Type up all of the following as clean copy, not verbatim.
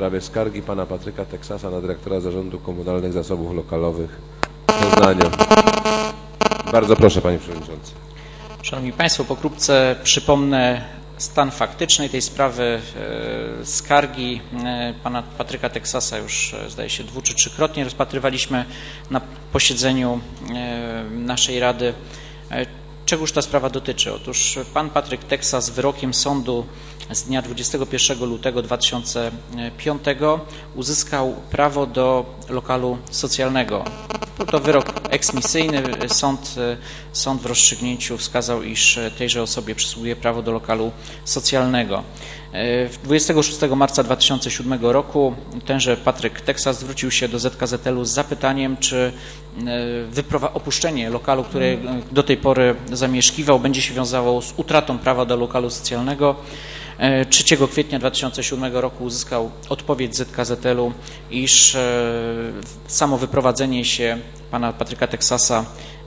sprawie skargi pana Patryka Teksasa na dyrektora Zarządu Komunalnych Zasobów Lokalowych w Poznaniu. Bardzo proszę, panie przewodniczący. Szanowni Państwo, pokrótce przypomnę stan faktyczny tej sprawy. Skargi pana Patryka Teksasa już, zdaje się, 2- czy 3-krotnie rozpatrywaliśmy na posiedzeniu naszej Rady. Czegoż ta sprawa dotyczy? Otóż pan Patryk Teksas wyrokiem sądu z dnia 21 lutego 2005 uzyskał prawo do lokalu socjalnego. Był to wyrok eksmisyjny. Sąd w rozstrzygnięciu wskazał, iż tejże osobie przysługuje prawo do lokalu socjalnego. 26 marca 2007 roku tenże Patryk Teksas zwrócił się do ZKZL-u z zapytaniem, czy opuszczenie lokalu, który do tej pory zamieszkiwał, będzie się wiązało z utratą prawa do lokalu socjalnego. 3 kwietnia 2007 roku uzyskał odpowiedź ZKZL-u, iż samo wyprowadzenie się pana Patryka Teksasa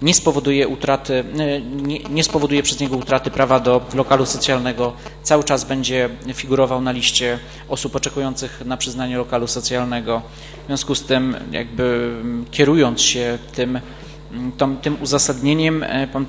nie spowoduje przez niego utraty prawa do lokalu socjalnego. Cały czas będzie figurował na liście osób oczekujących na przyznanie lokalu socjalnego. W związku z tym, jakby kierując się tym uzasadnieniem,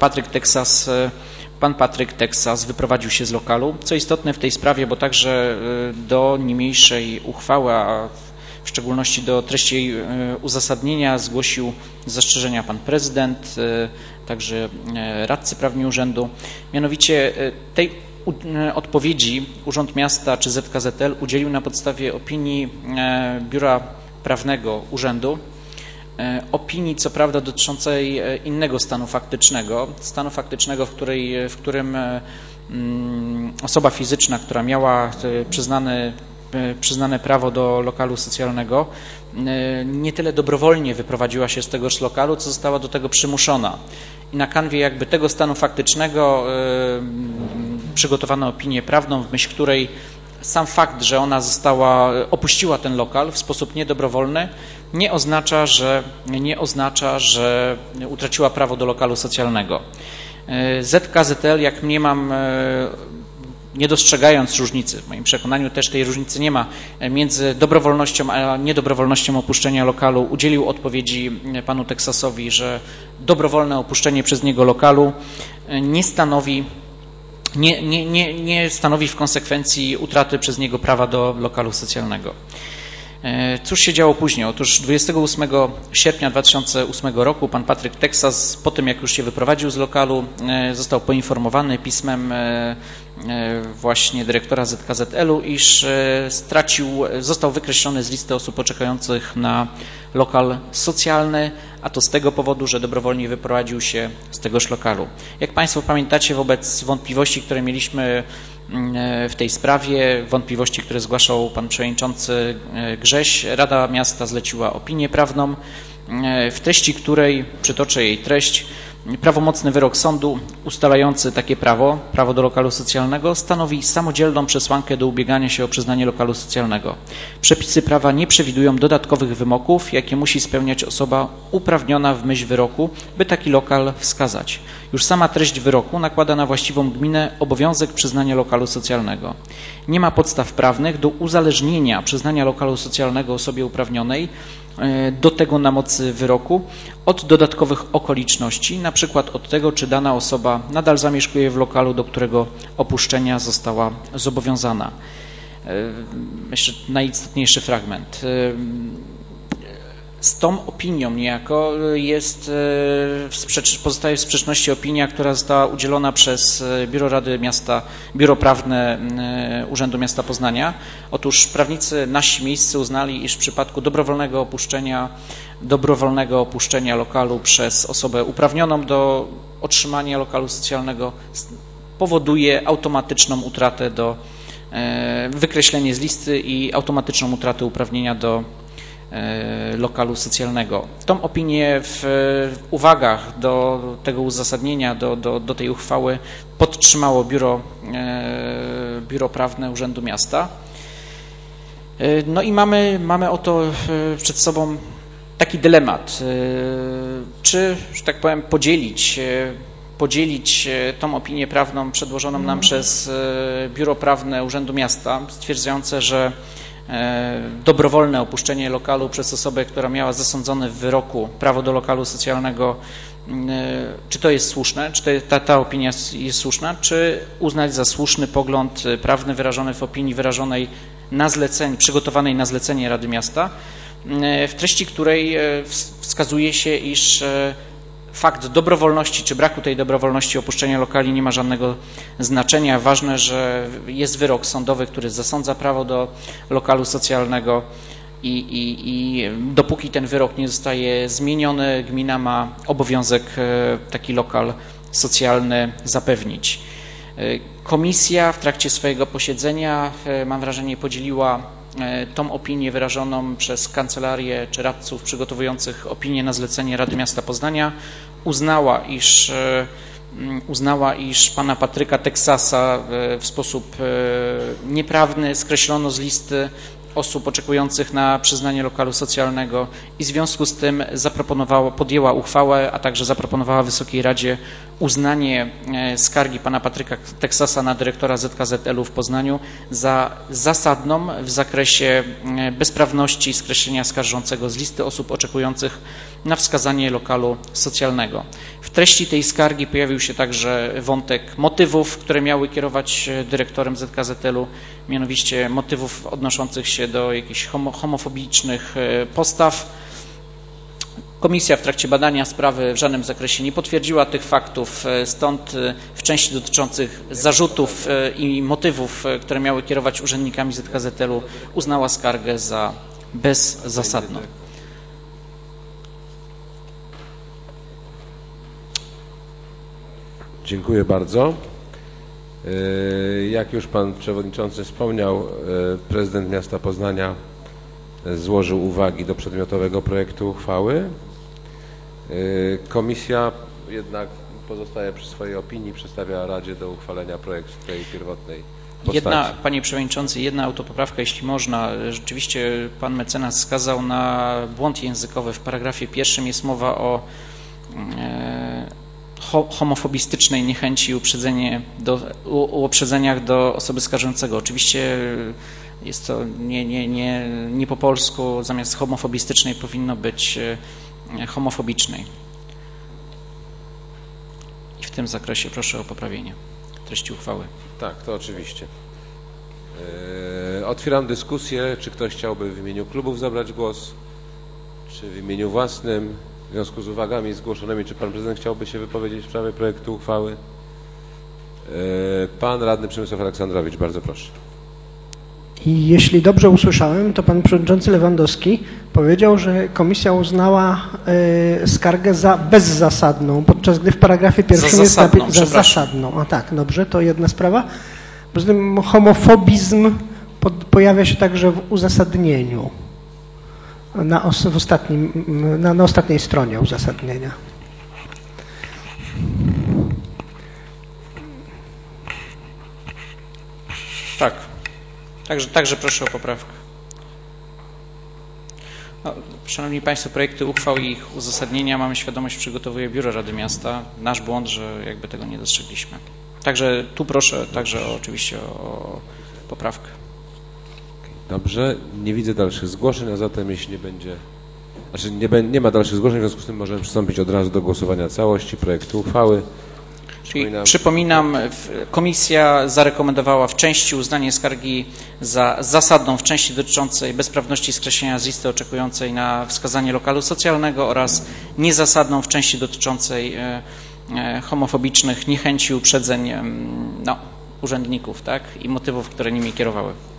pan Patryk Teksas wyprowadził się z lokalu. Co istotne w tej sprawie, bo także do niniejszej uchwały, a w szczególności do treści jej uzasadnienia zgłosił zastrzeżenia pan prezydent, także radcy prawni urzędu. Mianowicie tej odpowiedzi Urząd Miasta czy ZKZL udzielił na podstawie opinii Biura Prawnego Urzędu. Opinii, co prawda, dotyczącej innego stanu faktycznego, w którym osoba fizyczna, która miała przyznane prawo do lokalu socjalnego, nie tyle dobrowolnie wyprowadziła się z tegoż lokalu, co została do tego przymuszona. I na kanwie jakby tego stanu faktycznego przygotowano opinię prawną, w myśl której sam fakt, że ona opuściła ten lokal w sposób niedobrowolny, nie oznacza, że utraciła prawo do lokalu socjalnego. ZKZL, jak mniemam, nie dostrzegając różnicy, w moim przekonaniu też tej różnicy nie ma, między dobrowolnością a niedobrowolnością opuszczenia lokalu, udzielił odpowiedzi panu Teksasowi, że dobrowolne opuszczenie przez niego lokalu nie stanowi w konsekwencji utraty przez niego prawa do lokalu socjalnego. Cóż się działo później? Otóż 28 sierpnia 2008 roku pan Patryk Teksas, po tym jak już się wyprowadził z lokalu, został poinformowany pismem właśnie dyrektora ZKZL-u, iż został wykreślony z listy osób oczekujących na lokal socjalny, a to z tego powodu, że dobrowolnie wyprowadził się z tegoż lokalu. Jak Państwo pamiętacie, wobec wątpliwości, które mieliśmy w tej sprawie, wątpliwości, które zgłaszał pan przewodniczący Grześ, Rada Miasta zleciła opinię prawną, w treści której, przytoczę jej treść: prawomocny wyrok sądu ustalający takie prawo do lokalu socjalnego stanowi samodzielną przesłankę do ubiegania się o przyznanie lokalu socjalnego. Przepisy prawa nie przewidują dodatkowych wymogów, jakie musi spełniać osoba uprawniona w myśl wyroku, by taki lokal wskazać. Już sama treść wyroku nakłada na właściwą gminę obowiązek przyznania lokalu socjalnego. Nie ma podstaw prawnych do uzależnienia przyznania lokalu socjalnego osobie uprawnionej do tego na mocy wyroku od dodatkowych okoliczności, na przykład od tego, czy dana osoba nadal zamieszkuje w lokalu, do którego opuszczenia została zobowiązana. Jeszcze najistotniejszy fragment. Z tą opinią niejako pozostaje w sprzeczności opinia, która została udzielona przez Biuro Rady Miasta, Biuro Prawne Urzędu Miasta Poznania. Otóż prawnicy nasi miejscy uznali, iż w przypadku dobrowolnego opuszczenia lokalu przez osobę uprawnioną do otrzymania lokalu socjalnego powoduje automatyczną utratę wykreślenie z listy i automatyczną utratę uprawnienia do lokalu socjalnego. Tą opinię w uwagach do tego uzasadnienia, do tej uchwały podtrzymało Biuro Prawne Urzędu Miasta. No i mamy oto przed sobą taki dylemat, czy, że tak powiem, podzielić tą opinię prawną przedłożoną nam przez Biuro Prawne Urzędu Miasta, stwierdzające, że dobrowolne opuszczenie lokalu przez osobę, która miała zasądzone w wyroku prawo do lokalu socjalnego, czy to jest słuszne, czy ta opinia jest słuszna, czy uznać za słuszny pogląd prawny wyrażony w opinii wyrażonej na zlecenie, przygotowanej na zlecenie Rady Miasta, w treści której wskazuje się, iż fakt dobrowolności czy braku tej dobrowolności opuszczenia lokali nie ma żadnego znaczenia. Ważne, że jest wyrok sądowy, który zasądza prawo do lokalu socjalnego i dopóki ten wyrok nie zostaje zmieniony, gmina ma obowiązek taki lokal socjalny zapewnić. Komisja w trakcie swojego posiedzenia, mam wrażenie, podzieliła tą opinię wyrażoną przez kancelarię czy radców przygotowujących opinię na zlecenie Rady Miasta Poznania. Uznała, iż pana Patryka Teksasa w sposób nieprawny skreślono z listy osób oczekujących na przyznanie lokalu socjalnego i w związku z tym podjęła uchwałę, a także zaproponowała Wysokiej Radzie uznanie skargi pana Patryka Teksasa na dyrektora ZKZL-u w Poznaniu za zasadną w zakresie bezprawności skreślenia skarżącego z listy osób oczekujących na wskazanie lokalu socjalnego. W treści tej skargi pojawił się także wątek motywów, które miały kierować dyrektorem ZKZL-u, mianowicie motywów odnoszących się do jakichś homofobicznych postaw. Komisja w trakcie badania sprawy w żadnym zakresie nie potwierdziła tych faktów, stąd w części dotyczących zarzutów i motywów, które miały kierować urzędnikami ZKZL-u, uznała skargę za bezzasadną. Dziękuję bardzo. Jak już pan przewodniczący wspomniał, prezydent miasta Poznania złożył uwagi do przedmiotowego projektu uchwały. Komisja jednak pozostaje przy swojej opinii, przedstawia Radzie do uchwalenia projektu w tej pierwotnej postaci. Panie Przewodniczący, jedna autopoprawka, jeśli można. Rzeczywiście pan mecenas wskazał na błąd językowy. W paragrafie 1 jest mowa o homofobistycznej niechęci i uprzedzeniach do osoby skarżącego. Oczywiście jest to nie po polsku, zamiast homofobistycznej powinno być homofobicznej. I w tym zakresie proszę o poprawienie treści uchwały. Tak, to oczywiście. Otwieram dyskusję. Czy ktoś chciałby w imieniu klubów zabrać głos? Czy w imieniu własnym? W związku z uwagami zgłoszonymi, czy pan prezydent chciałby się wypowiedzieć w sprawie projektu uchwały? Pan radny Przemysław Aleksandrowicz, bardzo proszę. I jeśli dobrze usłyszałem, to pan przewodniczący Lewandowski powiedział, że komisja uznała skargę za bezzasadną, podczas gdy w paragrafie 1 jest za zasadną. A tak, dobrze, to jedna sprawa. Poza tym homofobizm pojawia się także w uzasadnieniu, na ostatniej stronie uzasadnienia. Tak. Także proszę o poprawkę. Szanowni Państwo, projekty uchwał i ich uzasadnienia, mamy świadomość, przygotowuje Biuro Rady Miasta. Nasz błąd, że jakby tego nie dostrzegliśmy. Także tu proszę oczywiście o poprawkę. Dobrze, nie widzę dalszych zgłoszeń, a zatem jeśli nie będzie, nie ma dalszych zgłoszeń, w związku z tym możemy przystąpić od razu do głosowania całości projektu uchwały. Przypominam, komisja zarekomendowała w części uznanie skargi za zasadną w części dotyczącej bezprawności skreślenia z listy oczekującej na wskazanie lokalu socjalnego oraz niezasadną w części dotyczącej homofobicznych niechęci, uprzedzeń urzędników, tak, i motywów, które nimi kierowały.